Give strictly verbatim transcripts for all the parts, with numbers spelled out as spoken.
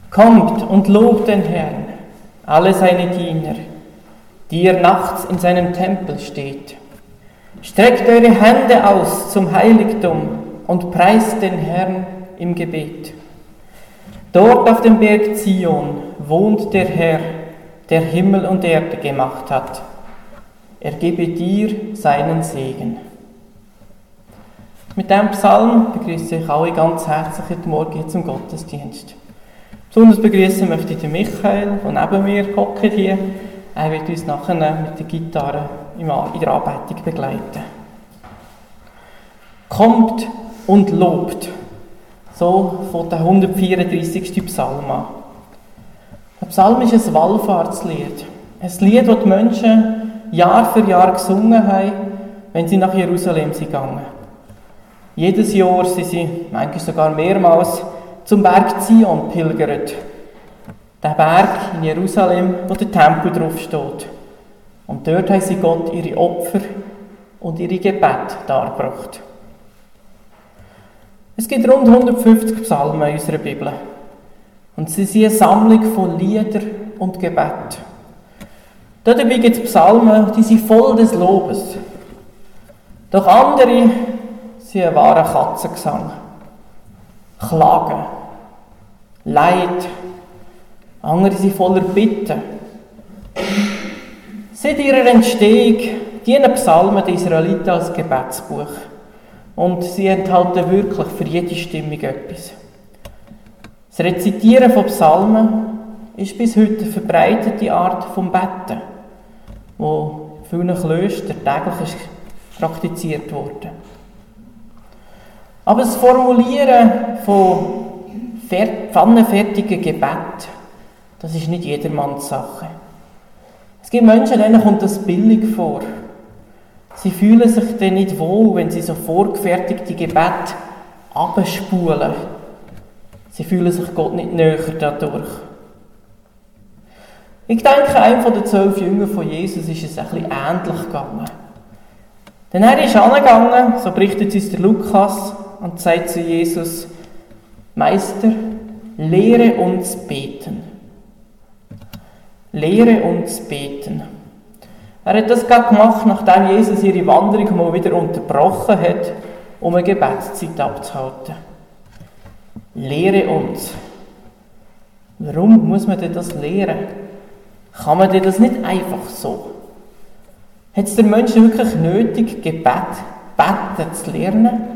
Kommt und lobt den Herrn, alle seine Diener, die ihr nachts in seinem Tempel steht. Streckt eure Hände aus zum Heiligtum und preist den Herrn im Gebet. Dort auf dem Berg Zion wohnt der Herr, der Himmel und Erde gemacht hat. Er gebe dir seinen Segen. Mit diesem Psalm begrüße ich alle ganz herzlich heute Morgen zum Gottesdienst. Besonders begrüßen möchte ich den Michael, der neben mir hockt hier. Er wird uns nachher mit der Gitarre in der Anbetung begleiten. Kommt und lobt. So von der hundertvierunddreißigsten Psalm an. Der Psalm ist ein Wallfahrtslied. Ein Lied, das die Menschen Jahr für Jahr gesungen haben, wenn sie nach Jerusalem sind gegangen. Jedes Jahr sind sie, manchmal sogar mehrmals, zum Berg Zion pilgert. Der Berg in Jerusalem, wo der Tempel drauf steht. Und dort haben sie Gott ihre Opfer und ihre Gebete dargebracht. Es gibt rund hundertfünfzig Psalmen in unserer Bibel. Und sie sind eine Sammlung von Liedern und Gebeten. Dabei gibt es Psalmen, die sind voll des Lobes. Doch andere sind ein wahrer Katzengesang. Klagen, Leid, andere sind voller Bitten. Seit ihrer Entstehung dienen Psalmen der Israeliten als Gebetsbuch. Und sie enthalten wirklich für jede Stimmung etwas. Das Rezitieren von Psalmen ist bis heute eine verbreitete Art vom Betten, wo in vielen Klöstern täglich praktiziert wurde. Aber das Formulieren von pfannenfertigen Gebeten, das ist nicht jedermanns Sache. Es gibt Menschen, denen kommt das billig vor. Sie fühlen sich dann nicht wohl, wenn sie so vorgefertigte Gebete abspulen. Sie fühlen sich Gott nicht näher dadurch. Ich denke, einem der zwölf Jünger von Jesus ist es ein bisschen ähnlich gegangen. Denn er ist angegangen, so berichtet uns der Lukas, und sagt zu Jesus: Meister, lehre uns beten. Lehre uns beten. Er hat das gerade gemacht, nachdem Jesus ihre Wanderung mal wieder unterbrochen hat, um eine Gebetszeit abzuhalten. Lehre uns. Warum muss man denn das lehren? Kann man denn das nicht einfach so? Hat es der Mensch wirklich nötig, Gebet, Beten zu lernen?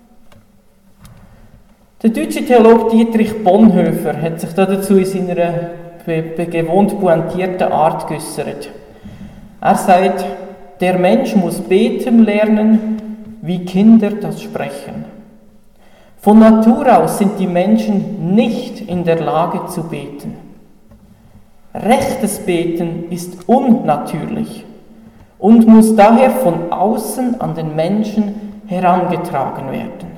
Der deutsche Theologe Dietrich Bonhoeffer hat sich dazu in seiner be- be- gewohnt pointierten Art geäussert. Er sagt, der Mensch muss beten lernen, wie Kinder das sprechen. Von Natur aus sind die Menschen nicht in der Lage zu beten. Rechtes Beten ist unnatürlich und muss daher von außen an den Menschen herangetragen werden.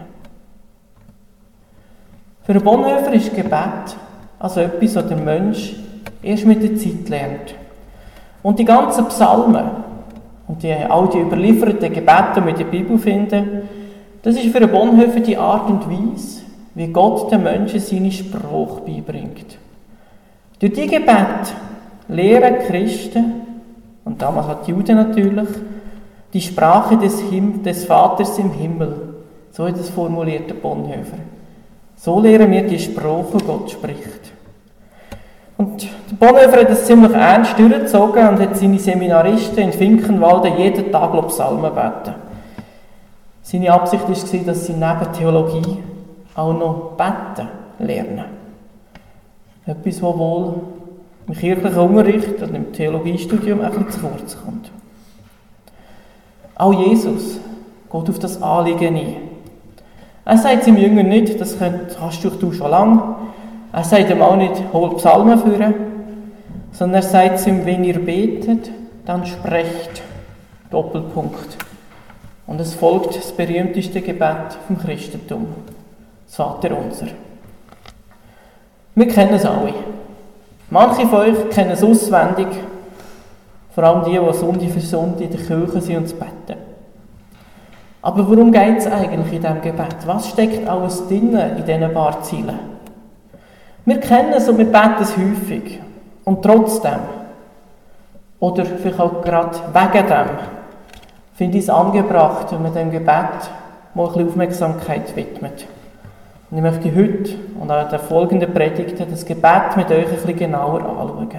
Für Bonhoeffer ist Gebet also etwas, was der Mensch erst mit der Zeit lernt. Und die ganzen Psalmen und die, all die überlieferten Gebete, die wir in der Bibel finden, das ist für Bonhoeffer die Art und Weise, wie Gott den Menschen seine Sprache beibringt. Durch die Gebete lehren Christen, und damals hat die Juden natürlich, die Sprache des, Him- des Vaters im Himmel. So hat es formuliert der Bonhoeffer. So lehren wir die Sprache, die Gott spricht. Und der Bonhoeffer hat das ziemlich ernst durchgezogen und hat seine Seminaristen in Finkenwalde jeden Tag Psalmen beten. Seine Absicht war, dass sie neben Theologie auch noch beten lernen. Etwas, das wohl im kirchlichen Unterricht und im Theologiestudium ein bisschen zu kurz kommt. Auch Jesus geht auf das Anliegen ein. Er sagt seinem Jünger nicht, das kannst du schon lange. Er sagt ihm auch nicht, hol Psalmen führen, sondern er sagt ihm, wenn ihr betet, dann sprecht. Doppelpunkt. Und es folgt das berühmteste Gebet vom Christentum, das Vaterunser. Wir kennen es alle. Manche von euch kennen es auswendig, vor allem die, die Sonntag für Sonntag in der Kirche sind und zu beten. Aber worum geht es eigentlich in diesem Gebet? Was steckt alles drin in diesen paar Zielen? Wir kennen es und wir beten es häufig. Und trotzdem, oder vielleicht auch gerade wegen dem, finde ich es angebracht, wenn man dem Gebet mal ein bisschen Aufmerksamkeit widmet. Und ich möchte heute und auch in den folgenden Predigten das Gebet mit euch ein bisschen genauer anschauen.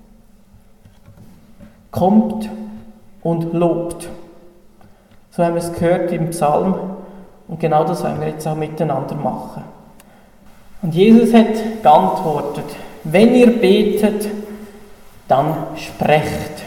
Kommt und lobt. So haben wir es gehört im Psalm und genau das wollen wir jetzt auch miteinander machen. Und Jesus hat geantwortet, wenn ihr betet, dann sprecht.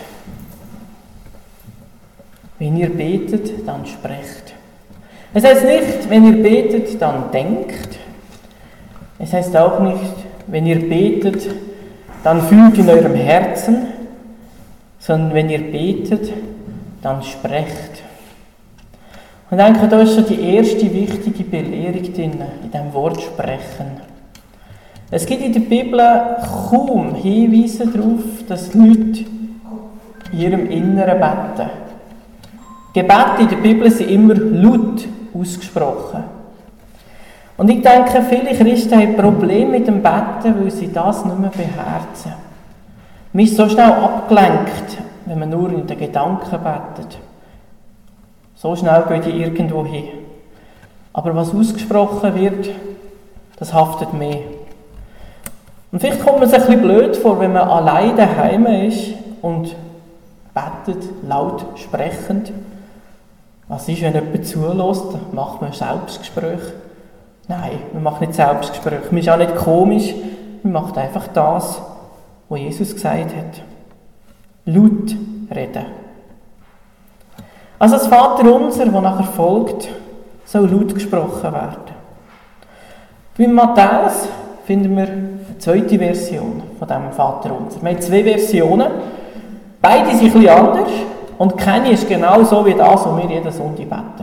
Wenn ihr betet, dann sprecht. Es heißt nicht, wenn ihr betet, dann denkt. Es heißt auch nicht, wenn ihr betet, dann fühlt in eurem Herzen, sondern wenn ihr betet, dann sprecht. Und ich denke, da ist schon die erste wichtige Belehrung drin, in diesem Wort sprechen. Es gibt in der Bibel kaum Hinweise darauf, dass die Leute in ihrem Inneren beten. Gebete in der Bibel sind immer laut ausgesprochen. Und ich denke, viele Christen haben Probleme mit dem Beten, weil sie das nicht mehr beherzen. Man ist so schnell abgelenkt, wenn man nur in den Gedanken betet. So schnell geht die irgendwo hin. Aber was ausgesprochen wird, das haftet mehr. Und vielleicht kommt man sich ein bisschen blöd vor, wenn man allein daheim ist und betet, laut sprechend. Was ist, wenn jemand zulässt? Macht man ein Selbstgespräch? Nein, man macht nicht Selbstgespräch. Man ist auch nicht komisch. Man macht einfach das, was Jesus gesagt hat. Laut reden. Also das Vaterunser, das nachher folgt, soll laut gesprochen werden. Bei Matthäus finden wir eine zweite Version von diesem Vaterunser. Wir haben zwei Versionen. Beide sind ein bisschen anders. Und keine ist genau so wie das, was wir jeden Sonntag beten.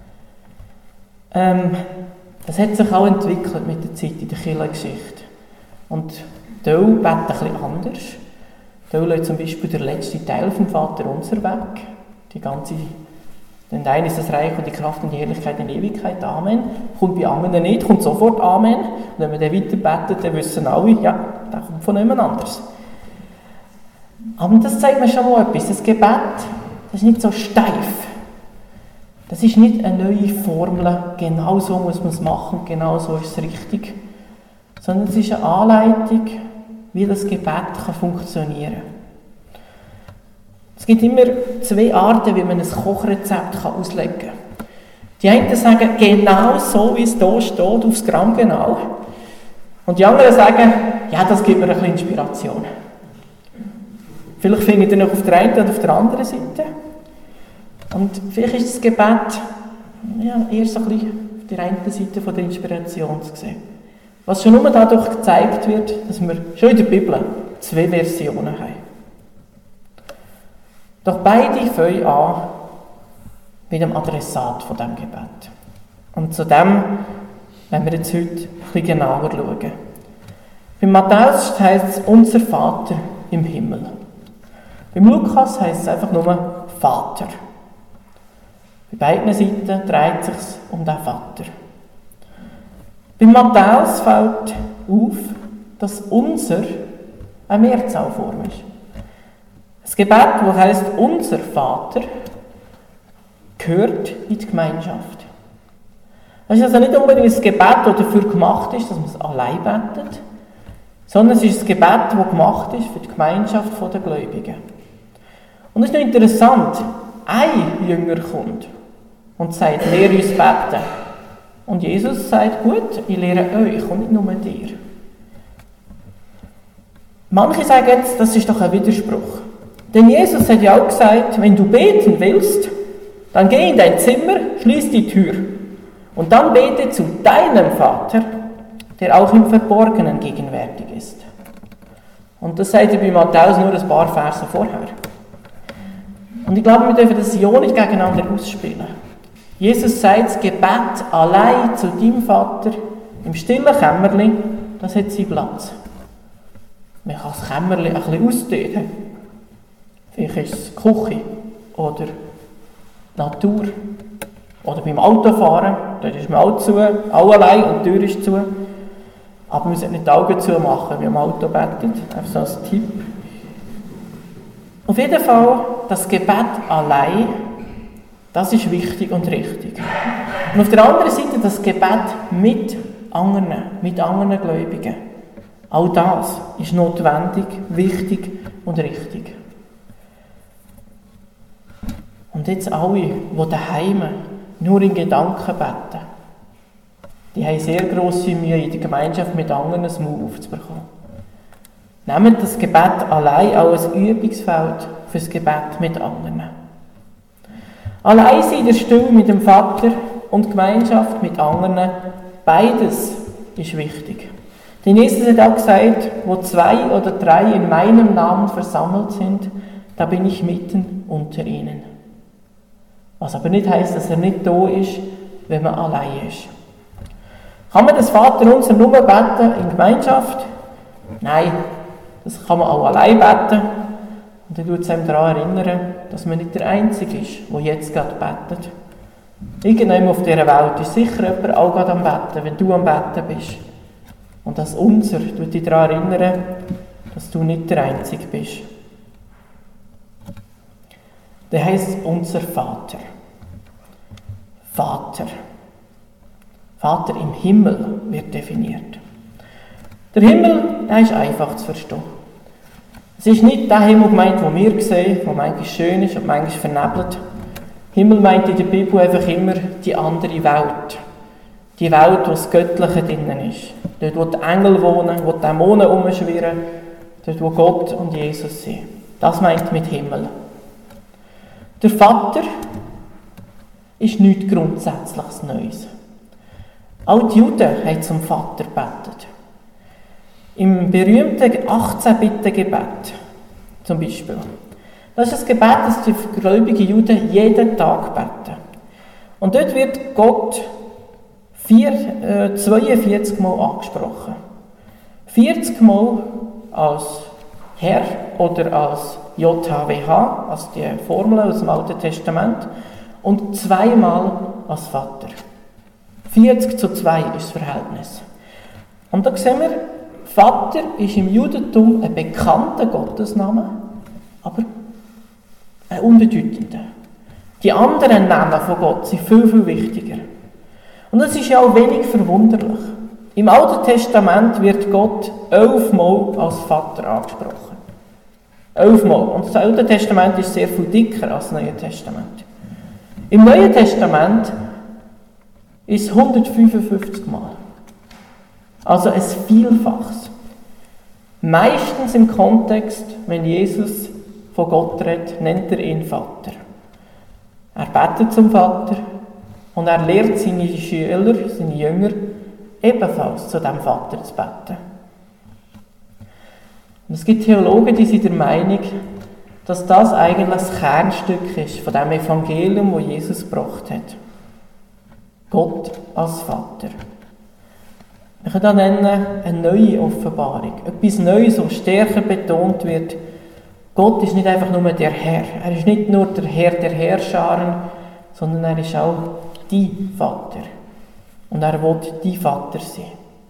Ähm, das hat sich auch entwickelt mit der Zeit in der Kirchengeschichte. Und Teil beten ein bisschen anders. Teil lässt zum Beispiel der letzte Teil vom Vaterunser weg. Die ganze, denn dein ist das Reich und die Kraft und die Herrlichkeit in Ewigkeit. Amen. Kommt bei anderen nicht, kommt sofort Amen. Und wenn wir dann weiter beten, dann wissen alle, ja, der kommt von jemand anders. Aber das zeigt mir schon mal etwas. Das Gebet, das ist nicht so steif. Das ist nicht eine neue Formel, genau so muss man es machen, genau so ist es richtig. Sondern es ist eine Anleitung, wie das Gebet kann funktionieren kann. Es gibt immer zwei Arten, wie man ein Kochrezept kann auslegen kann. Die einen sagen, genau so, wie es hier steht, aufs Gramm genau. Und die anderen sagen, ja, das gibt mir ein bisschen Inspiration. Vielleicht findet ihr noch auf der einen oder auf der anderen Seite. Und vielleicht ist das Gebet ja, eher so ein bisschen auf der einen Seite von der Inspiration zu sehen. Was schon nur dadurch gezeigt wird, dass wir schon in der Bibel zwei Versionen haben. Doch beide fangen an mit dem Adressat von diesem Gebet. Und zu dem werden wir jetzt heute ein bisschen genauer schauen. Bei Matthäus heisst es «Unser Vater im Himmel». Beim Lukas heisst es einfach nur «Vater». Bei beiden Seiten dreht es sich um den Vater. Bei Matthäus fällt auf, dass «unser» eine Mehrzahlform ist. Das Gebet, das heisst «Unser Vater», gehört in die Gemeinschaft. Es ist also nicht unbedingt ein Gebet, das dafür gemacht ist, dass man es allein betet, sondern es ist ein Gebet, das gemacht ist für die Gemeinschaft der Gläubigen. Und es ist noch interessant, ein Jünger kommt und sagt, lehre uns beten. Und Jesus sagt, gut, ich lehre euch und nicht nur dir. Manche sagen jetzt, das ist doch ein Widerspruch. Denn Jesus hat ja auch gesagt, wenn du beten willst, dann geh in dein Zimmer, schließ die Tür und dann bete zu deinem Vater, der auch im Verborgenen gegenwärtig ist. Und das sagt er bei Matthäus nur ein paar Verse vorher. Und ich glaube, wir dürfen das ja nicht gegeneinander ausspielen. Jesus sagt, das Gebet allein zu deinem Vater im stillen Kämmerli, das hat seinen Platz. Man kann das Kämmerli ein bisschen ausdehnen. Vielleicht ist es die Küche oder die Natur oder beim Autofahren, dort ist man auch zu, auch allein und die Tür ist zu. Aber wir sollten nicht die Augen zumachen, wie am Auto betet. Einfach so als Tipp. Auf jeden Fall, das Gebet allein, das ist wichtig und richtig. Und auf der anderen Seite das Gebet mit anderen, mit anderen Gläubigen. Auch das ist notwendig, wichtig und richtig. Und jetzt alle, die daheim nur in Gedanken beten, die haben sehr grosse Mühe, in der Gemeinschaft mit anderen einen Mut aufzubekommen. Nehmt das Gebet allein auch ein Übungsfeld für das Gebet mit anderen. Allein sein in der Stille mit dem Vater und Gemeinschaft mit anderen, beides ist wichtig. Denn Jesus hat auch gesagt, wo zwei oder drei in meinem Namen versammelt sind, da bin ich mitten unter ihnen. Was aber nicht heisst, dass er nicht da ist, wenn man allein ist. Kann man das Vaterunser nur beten in Gemeinschaft? Nein, das kann man auch allein beten. Und dann tut es einem daran erinnern, dass man nicht der Einzige ist, der jetzt gerade betet. Irgendjemand auf dieser Welt ist sicher jemand auch gerade am Beten, wenn du am Beten bist. Und das Unser tut dich daran erinnern, dass du nicht der Einzige bist. Der heisst unser Vater. Vater. Vater im Himmel wird definiert. Der Himmel, der ist einfach zu verstehen. Es ist nicht der Himmel gemeint, den wir sehen, der manchmal schön ist und manchmal vernebelt. Himmel meint in der Bibel einfach immer die andere Welt. Die Welt, wo das Göttliche drinnen ist. Dort, wo die Engel wohnen, wo die Dämonen umschwirren, dort, wo Gott und Jesus sind. Das meint mit Himmel. Der Vater ist nichts Grundsätzliches Neues. Auch die Juden haben zum Vater gebetet. Im berühmten achtzehn-Bitten-Gebet zum Beispiel. Das ist ein Gebet, das die gläubigen Juden jeden Tag beten. Und dort wird Gott vier, äh, zweiundvierzig Mal angesprochen. vierzig Mal als Herr oder als J H W H, also die Formel aus dem Alten Testament, und zweimal als Vater. vierzig zu zwei ist das Verhältnis. Und da sehen wir, Vater ist im Judentum ein bekannter Gottesname, aber ein unbedeutender. Die anderen Namen von Gott sind viel, viel wichtiger. Und das ist ja auch wenig verwunderlich. Im Alten Testament wird Gott elfmal als Vater angesprochen. Elfmal. Und das Alte Testament ist sehr viel dicker als das Neue Testament. Im Neuen Testament ist es hundertfünfundfünfzig Mal. Also ein Vielfaches. Meistens im Kontext, wenn Jesus von Gott redet, nennt er ihn Vater. Er betet zum Vater und er lehrt seine Schüler, seine Jünger, ebenfalls zu dem Vater zu beten. Und es gibt Theologen, die sind der Meinung, dass das eigentlich das Kernstück ist von dem Evangelium, das Jesus gebracht hat. Gott als Vater. Wir können das nennen, eine neue Offenbarung. Etwas Neues, das stärker betont wird. Gott ist nicht einfach nur der Herr. Er ist nicht nur der Herr der Herrscharen, sondern er ist auch dein Vater. Und er will dein Vater sein.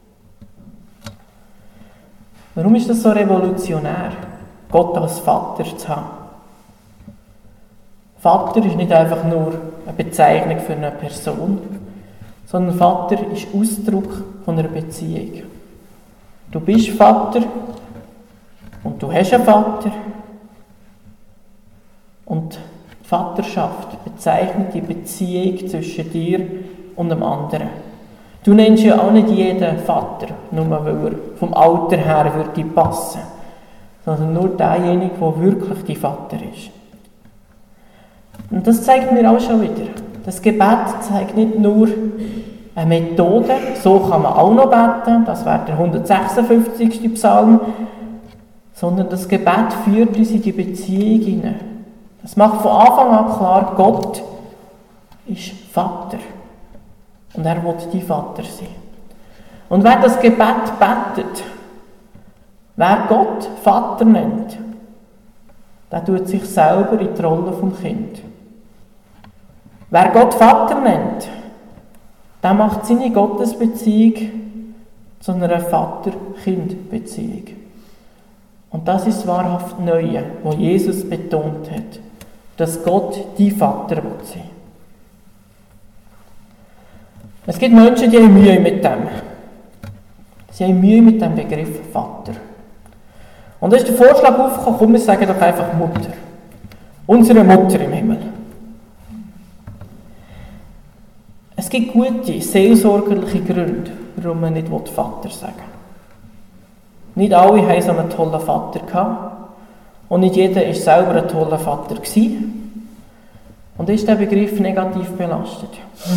Warum ist das so revolutionär, Gott als Vater zu haben? Vater ist nicht einfach nur eine Bezeichnung für eine Person, sondern Vater ist Ausdruck von einer Beziehung. Du bist Vater und du hast einen Vater. Und die Vaterschaft bezeichnet die Beziehung zwischen dir und dem anderen. Du nennst ja auch nicht jeden Vater, nur weil er vom Alter her würde passen, sondern nur derjenige, der wirklich dein Vater ist. Und das zeigt mir auch schon wieder. Das Gebet zeigt nicht nur eine Methode, so kann man auch noch beten, das wäre der hundertsechsundfünfzigste Psalm, sondern das Gebet führt uns in die Beziehung hinein. Es macht von Anfang an klar, Gott ist Vater. Und er will dein Vater sein. Und wer das Gebet betet, wer Gott Vater nennt, der tut sich selber in die Rolle vom Kind. Wer Gott Vater nennt, der macht seine Gottesbeziehung zu einer Vater-Kind-Beziehung. Und das ist das wahrhaft Neue, wo Jesus betont hat, dass Gott die Vater will sein. Es gibt Menschen, die haben Mühe mit dem. Sie haben Mühe mit dem Begriff Vater. Und da ist der Vorschlag aufgekommen, komm, wir sagen doch einfach Mutter. Unsere Mutter im Himmel. Es gibt gute, seelsorgerliche Gründe, warum man nicht Vater sagen will. Nicht alle haben so einen tollen Vater gehabt. Und nicht jeder war selber ein toller Vater gewesen. Und ist der Begriff negativ belastet.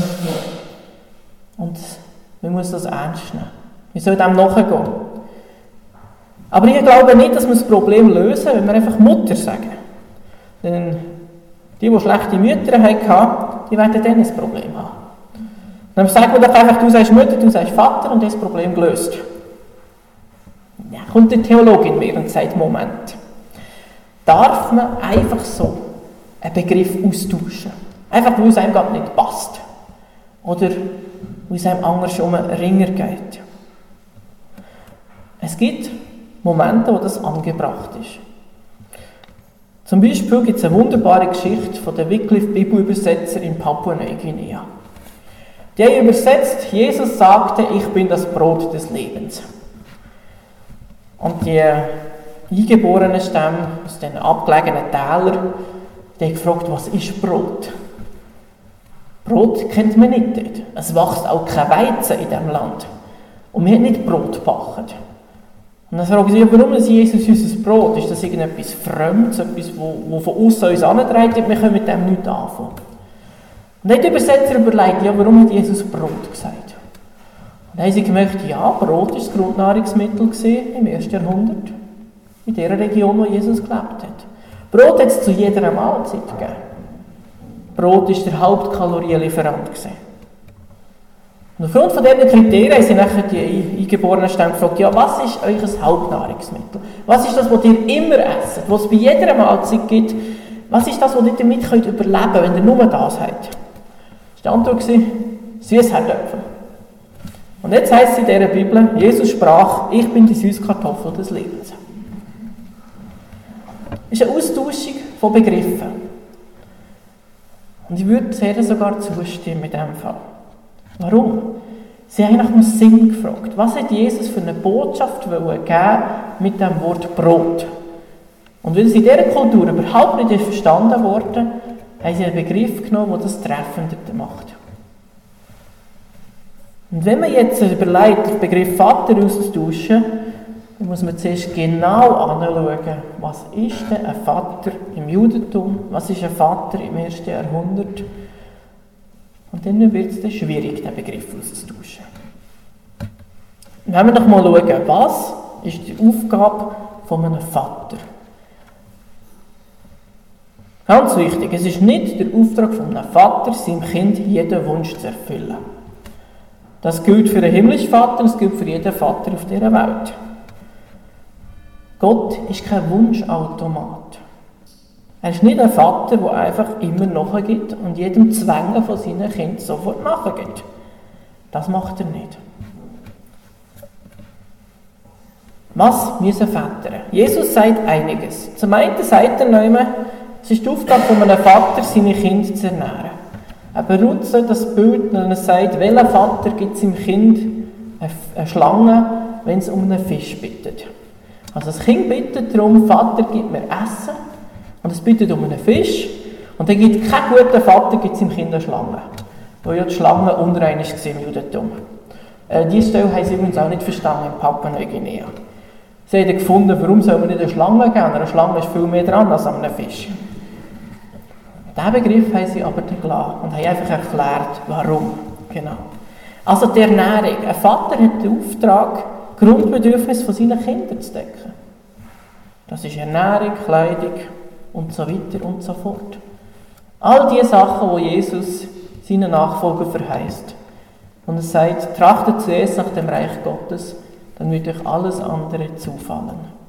Und man muss das ernst nehmen. Wir sollen dem nachgehen. Aber ich glaube nicht, dass wir das Problem lösen, wenn wir einfach Mutter sagen. Denn die, die schlechte Mütter hatten, die werden dann ein Problem haben. Dann sagen wir doch einfach, du sagst Mutter, du sagst Vater und das Problem gelöst. Ja, kommt der Theologe in mir und sagt, Moment, darf man einfach so einen Begriff austauschen? Einfach, weil es einem gerade nicht passt. Oder weil es einem anders um einen Ringer geht. Es gibt Momente, wo das angebracht ist. Zum Beispiel gibt es eine wunderbare Geschichte von den Wycliffe-Bibelübersetzer in Papua-Neuguinea. Die haben übersetzt, Jesus sagte, ich bin das Brot des Lebens. Und die eingeborenen Stämme aus den abgelegenen Tälern, die haben gefragt, was ist Brot? Brot kennt man nicht dort. Es wächst auch kein Weizen in diesem Land. Und wir haben nicht Brot gebacken. Und dann fragen sie, warum ist Jesus unser Brot? Ist das irgendetwas Fremdes, etwas, das von außen uns angetragen wird? Wir können mit dem nichts anfangen. Und dann hat der Übersetzer überlegt, ja, warum hat Jesus Brot gesagt? Und dann haben sie gemerkt, ja, Brot war das Grundnahrungsmittel im ersten Jahrhundert, in der Region, wo Jesus gelebt hat. Brot hat es zu jeder Mahlzeit gegeben. Brot war der Hauptkalorienlieferant. Und aufgrund von diesen Kriterien haben sie nachher die eingeborenen Stämme gefragt, ja, was ist euer Hauptnahrungsmittel? Was ist das, was ihr immer esst, was es bei jeder Mahlzeit gibt? Was ist das, was ihr damit könnt überleben könnt, wenn ihr nur das habt? Das war die Antwort, Süßherdöpfel. Und jetzt heisst es in dieser Bibel, Jesus sprach, ich bin die Süßkartoffel des Lebens. Das ist eine Austauschung von Begriffen. Und ich würde sehr sogar zustimmen in diesem Fall. Warum? Sie haben nach dem Sinn gefragt. Was hat Jesus für eine Botschaft geben mit dem Wort Brot? Und weil es in dieser Kultur überhaupt nicht verstanden wurde, haben sie einen Begriff genommen, der das treffender macht. Und wenn man jetzt überlegt, den Begriff Vater auszutauschen, dann muss man zuerst genau anschauen, was ist denn ein Vater im Judentum, was ist ein Vater im ersten Jahrhundert. Und dann wird es dann schwierig, den Begriff auszutauschen. Und wenn wir doch mal schauen, was ist die Aufgabe von einem Vater? Ganz wichtig, es ist nicht der Auftrag von einem Vater, seinem Kind jeden Wunsch zu erfüllen. Das gilt für den himmlischen Vater, das gilt für jeden Vater auf dieser Welt. Gott ist kein Wunschautomat. Er ist nicht ein Vater, der einfach immer nachgibt und jedem Zwängen von seinen Kindern sofort nachgibt. Das macht er nicht. Was müssen Väter? Jesus sagt einiges. Zum einen sagt er noch, es ist die Aufgabe von einem Vater, seine Kinder zu ernähren. Er benutzt das Bild, wenn er sagt, welcher Vater gibt seinem Kind eine Schlange, wenn es um einen Fisch bittet. Also das Kind bittet darum, Vater, gib mir Essen. Und es bittet um einen Fisch. Und dann gibt kein guter Vater gibt seinem Kind eine Schlange. Weil ja die Schlange unrein war im Judentum. Äh, diese Stelle haben sie übrigens auch nicht verstanden in Papua-Neuguinea. Sie haben gefunden, warum soll man nicht eine Schlange geben? Eine Schlange ist viel mehr dran als an einem Fisch. Diesen Begriff haben sie aber dann gelassen und haben einfach erklärt, warum. Genau. Also die Ernährung. Ein Vater hat den Auftrag, Grundbedürfnisse von seinen Kindern zu decken. Das ist Ernährung, Kleidung und so weiter und so fort. All die Sachen, die Jesus seinen Nachfolgern verheißt. Und er sagt, trachtet zuerst nach dem Reich Gottes, dann wird euch alles andere zufallen.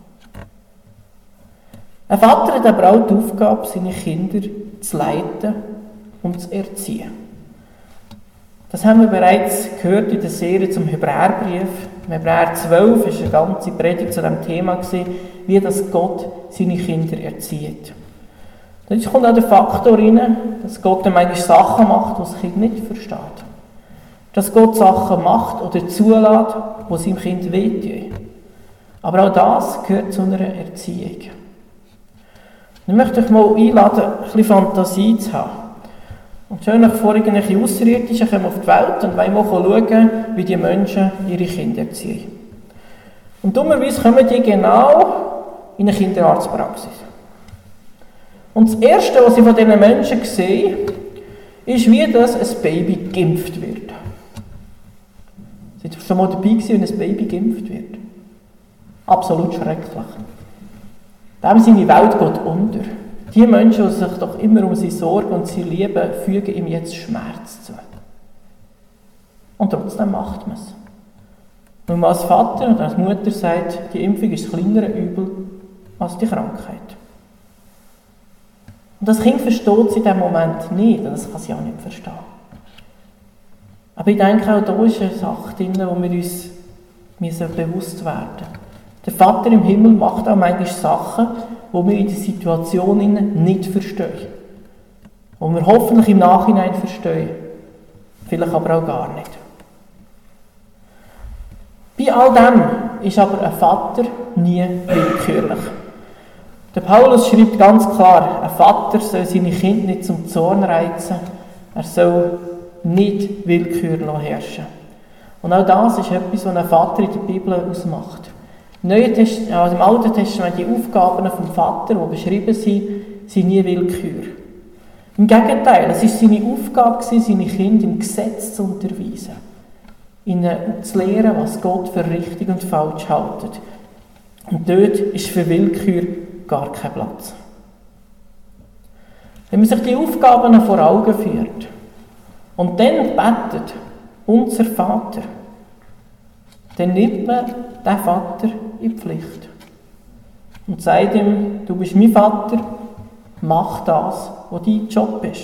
Ein Vater hat aber auch die Aufgabe, seine Kinder zu leiten und zu erziehen. Das haben wir bereits gehört in der Serie zum Hebräerbrief. Im Hebräer zwölf war eine ganze Predigt zu dem Thema, wie das Gott seine Kinder erzieht. Und jetzt kommt auch der Faktor rein, dass Gott manchmal Sachen macht, die das Kind nicht versteht. Dass Gott Sachen macht oder zulässt, die seinem Kind wehtun. Aber auch das gehört zu einer Erziehung. Ich möchte euch mal einladen, ein bisschen Fantasie zu haben. Und stell euch vor, irgendwelche Außerirdischen kommen auf die Welt und wollen mal schauen, wie die Menschen ihre Kinder erziehen. Und dummerweise kommen die genau in eine Kinderarztpraxis. Und das Erste, was sie von diesen Menschen sehen, ist, wie das ein Baby geimpft wird. Seid ihr schon mal dabei gewesen, wenn ein Baby geimpft wird? Absolut schrecklich. Dem seine Welt geht unter. Die Menschen, die sich doch immer um sie sorgen und sie lieben, fügen ihm jetzt Schmerz zu. Und trotzdem macht man es. Weil man als Vater und als Mutter sagt, die Impfung ist das kleinere Übel als die Krankheit. Und das Kind versteht es in diesem Moment nicht, und das kann sie auch nicht verstehen. Aber ich denke, auch da ist eine Sache drin, wo wir uns bewusst werden müssen. Der Vater im Himmel macht auch manchmal Sachen, die wir in der Situation nicht verstehen. Die wir hoffentlich im Nachhinein verstehen. Vielleicht aber auch gar nicht. Bei all dem ist aber ein Vater nie willkürlich. Der Paulus schreibt ganz klar, ein Vater soll seine Kinder nicht zum Zorn reizen, er soll nicht Willkür herrschen. Und auch das ist etwas, was ein Vater in der Bibel ausmacht. Im, Test- also im Alten Testament, die Aufgaben vom Vater, die beschrieben sind, sind nie Willkür. Im Gegenteil, es war seine Aufgabe, seine Kinder im Gesetz zu unterweisen, ihnen zu lehren, was Gott für richtig und falsch hält. Und dort ist für Willkür gar kein Platz. Wenn man sich die Aufgaben vor Augen führt und dann betet, unser Vater, dann nimmt man den Vater in die Pflicht und sagt ihm, du bist mein Vater, mach das, was dein Job ist.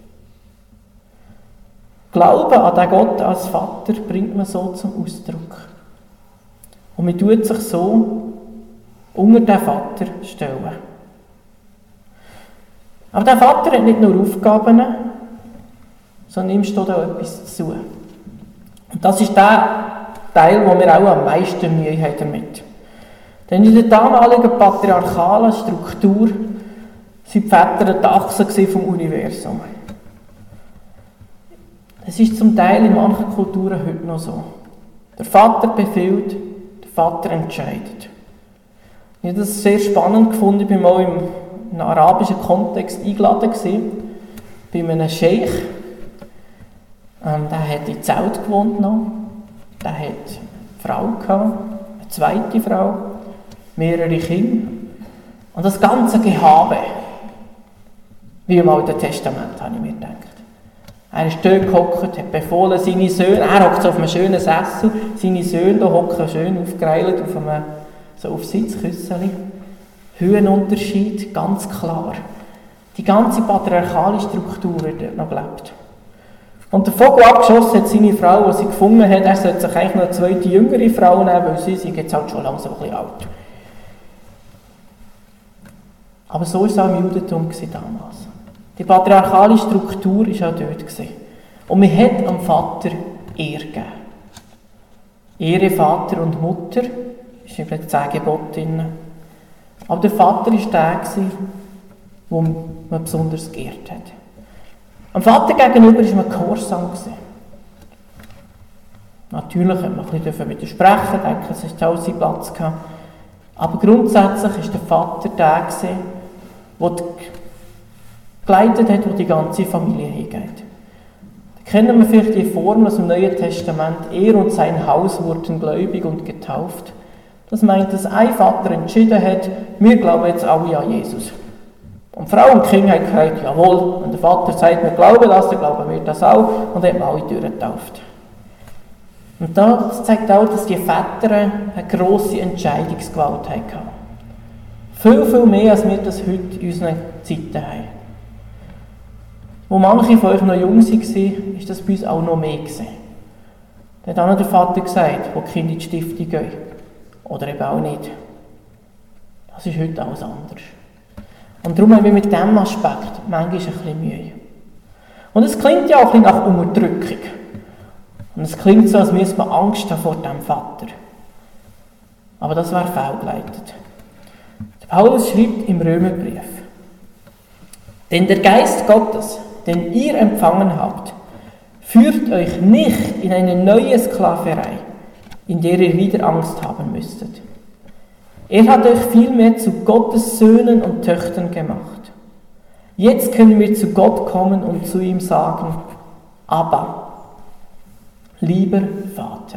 Glauben an den Gott als Vater bringt man so zum Ausdruck. Und man tut sich so unter den Vater stellen. Aber der Vater hat nicht nur Aufgaben, sondern ihm steht auch etwas zu. Und das ist der Teil, wo wir auch am meisten Mühe haben damit. Denn in der damaligen patriarchalen Struktur waren die Väter die Achse vom Universum. Es ist zum Teil in manchen Kulturen heute noch so. Der Vater befiehlt, der Vater entscheidet. Ich habe das sehr spannend gefunden, ich war mal im arabischen Kontext eingeladen gewesen, bei einem Scheich. Ähm, der hat in Zelt gewohnt noch. Der hat eine Frau gehabt, eine zweite Frau, mehrere Kinder. Und das ganze Gehabe, wie im Alten Testament, habe ich mir gedacht. Er ist dort gehockt, hat befohlen, seine Söhne, er hockt so auf einem schönen Sessel, seine Söhne da hocken schön aufgereilt auf einem, so auf Sitzküsseli. Höhenunterschied, ganz klar. Die ganze patriarchale Struktur wird dort noch gelebt. Und der Vogel abgeschossen hat seine Frau, die sie gefunden hat, er sollte sich eigentlich noch eine zweite jüngere Frau nehmen, weil sie sind jetzt halt schon langsam ein bisschen alt. Aber so war es auch im Judentum damals. Die patriarchale Struktur war auch dort. Und man hat am Vater Ehre gegeben. Ehre Vater und Mutter, ist übrigens zehn Gebote drin. Aber der Vater war der, den man besonders geehrt hat. Am Vater gegenüber war man gehorsam. Natürlich hat man ein bisschen widersprechen, denke, es hat auch seinen Platz gehabt. Aber grundsätzlich war der Vater der, der geleitet hat, wo die ganze Familie hingeht. Da kennen wir vielleicht die Formel aus dem Neuen Testament, er und sein Haus wurden gläubig und getauft. Das meint, dass ein Vater entschieden hat, wir glauben jetzt alle an Jesus. Und Frau und Kind haben gesagt, jawohl, wenn der Vater sagt, wir glauben das, dann glauben wir das auch, und dann haben wir alle durchgetauft. Und das zeigt auch, dass die Väter eine grosse Entscheidungsgewalt hatten. Viel, viel mehr, als wir das heute in unseren Zeiten haben. Wo manche von euch noch jung waren, ist das bei uns auch noch mehr gewesen. Da hat auch noch der Vater gesagt, wo die Kinder in die Stiftung gehen. Oder eben auch nicht. Das ist heute alles anders. Und darum haben wir mit diesem Aspekt manchmal ein bisschen Mühe. Und es klingt ja auch ein bisschen nach Unterdrückung. Und es klingt so, als müsse man Angst haben vor dem Vater. Aber das wäre fehlgeleitet. Paulus schreibt im Römerbrief: Denn der Geist Gottes, den ihr empfangen habt, führt euch nicht in eine neue Sklaverei, in der ihr wieder Angst haben müsstet. Er hat euch vielmehr zu Gottes Söhnen und Töchtern gemacht. Jetzt können wir zu Gott kommen und zu ihm sagen: Abba, lieber Vater.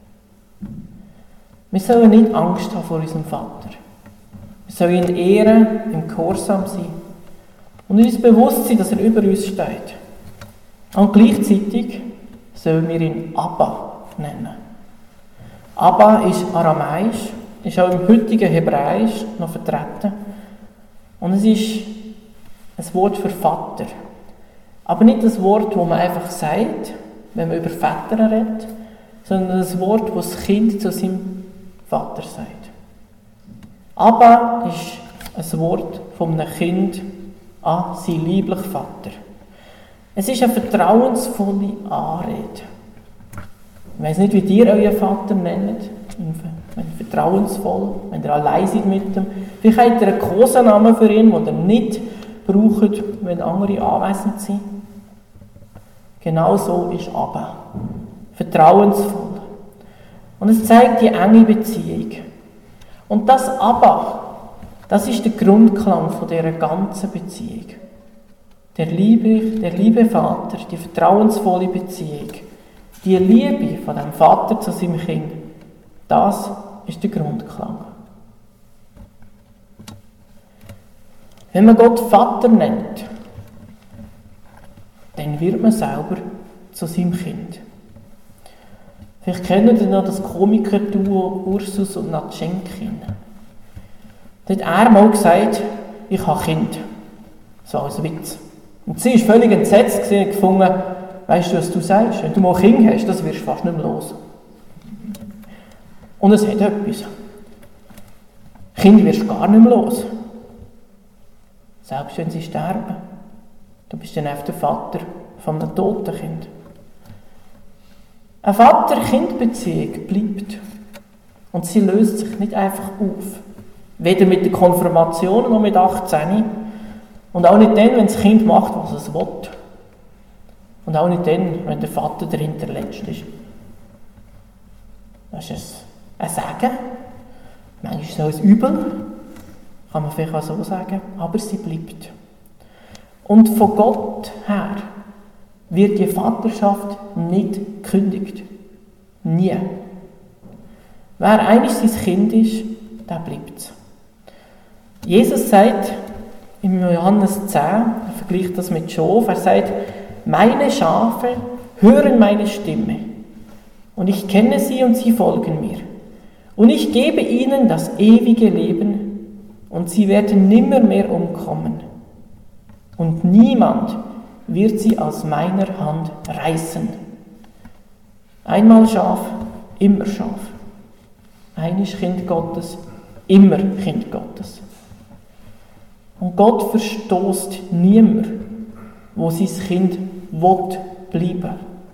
Wir sollen nicht Angst haben vor unserem Vater. Wir sollen ihn ehren, im Gehorsam sein und uns bewusst sein, dass er über uns steht. Und gleichzeitig sollen wir ihn Abba nennen. Abba ist aramäisch, ist auch im heutigen Hebräisch noch vertreten. Und es ist ein Wort für Vater. Aber nicht das Wort, das man einfach sagt, wenn man über Väter redet, sondern das Wort, das das Kind zu seinem Vater sagt. Abba ist ein Wort von einem Kind an seinen lieblichen Vater. Es ist eine vertrauensvolle Anrede. Ich weiss nicht, wie ihr euren Vater nennt. Vertrauensvoll, wenn ihr allein seid mit ihm. Vielleicht habt ihr einen Kosenamen für ihn, den ihr nicht braucht, wenn andere anwesend sind. Genau so ist Abba. Vertrauensvoll. Und es zeigt die enge Beziehung. Und das Abba, das ist der Grundklang von dieser ganzen Beziehung. Der liebe, der liebe Vater, die vertrauensvolle Beziehung, die Liebe von dem Vater zu seinem Kind, das ist der Grundklang. Wenn man Gott Vater nennt, dann wird man selber zu seinem Kind. Vielleicht kennt ihr noch das Komiker-Duo Ursus und Natschenkin. Da hat er mal gesagt, ich habe Kind. So als Witz. Und sie war völlig entsetzt und gefunden, weißt du, was du sagst? Wenn du mal ein Kind hast, das wirst du fast nicht mehr los. Und es hat etwas. Kind wirst du gar nicht mehr los. Selbst wenn sie sterben. Du bist dann einfach der Vater von einem toten Kind. Eine Vater-Kind-Beziehung bleibt. Und sie löst sich nicht einfach auf. Weder mit der Konfirmation noch mit achtzehn. Und auch nicht dann, wenn das Kind macht, was es will. Und auch nicht dann, wenn der Vater der Hinterletzte ist. Das ist ein Segen. Manchmal ist es auch ein Übel. Kann man vielleicht auch so sagen. Aber sie bleibt. Und von Gott her wird die Vaterschaft nicht gekündigt. Nie. Wer eigentlich sein Kind ist, der bleibt es. Jesus sagt im Johannes zehn, er vergleicht das mit Schaf, er sagt, meine Schafe hören meine Stimme und ich kenne sie und sie folgen mir. Und ich gebe ihnen das ewige Leben und sie werden nimmermehr umkommen. Und niemand wird sie aus meiner Hand reißen. Einmal Schaf, immer Schaf. Eines Kind Gottes, immer Kind Gottes. Und Gott verstoßt niemand, wo sein Kind will bleiben.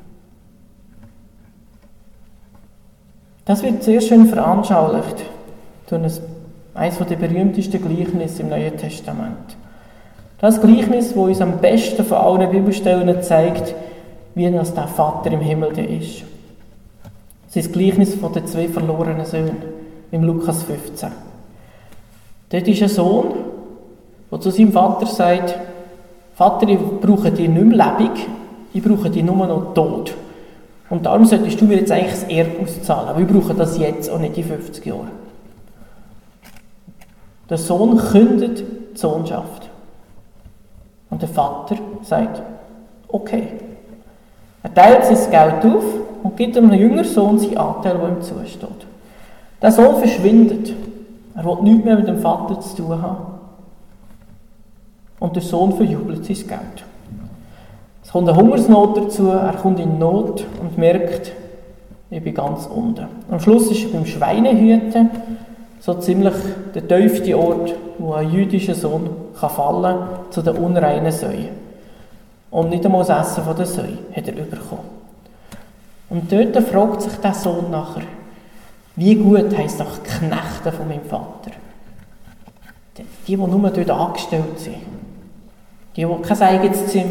Das wird sehr schön veranschaulicht durch eines der berühmtesten Gleichnisse im Neuen Testament. Das Gleichnis, das uns am besten von allen Bibelstellen zeigt, wie das der Vater im Himmel ist. Das ist das Gleichnis von den zwei verlorenen Söhnen im Lukas fünfzehn. Dort ist ein Sohn, der zu seinem Vater sagt, Vater, ich brauche dich nicht mehr lebendig, ich brauche dich nur noch tot. Und darum solltest du mir jetzt eigentlich das Erbe auszahlen, aber ich brauche das jetzt und nicht in fünfzig Jahren. Der Sohn kündet die Sohnschaft. Und der Vater sagt, okay. Er teilt sein Geld auf und gibt dem jüngeren Sohn seinen Anteil, der ihm zusteht. Der Sohn verschwindet. Er will nichts mehr mit dem Vater zu tun haben. Und der Sohn verjubelt sein Geld. kommt eine Hungersnot dazu, er kommt in Not und merkt, ich bin ganz unten. Am Schluss ist er beim Schweinehüten, so ziemlich der tiefste Ort, wo ein jüdischer Sohn kann fallen kann, zu den unreinen Säuen. Und nicht einmal das Essen von der Säue hat er bekommen. Und dort fragt sich der Sohn nachher, wie gut heisst doch die Knechte von meinem Vater. Die, die nur dort angestellt sind. Die, die kein eigenes Zimmer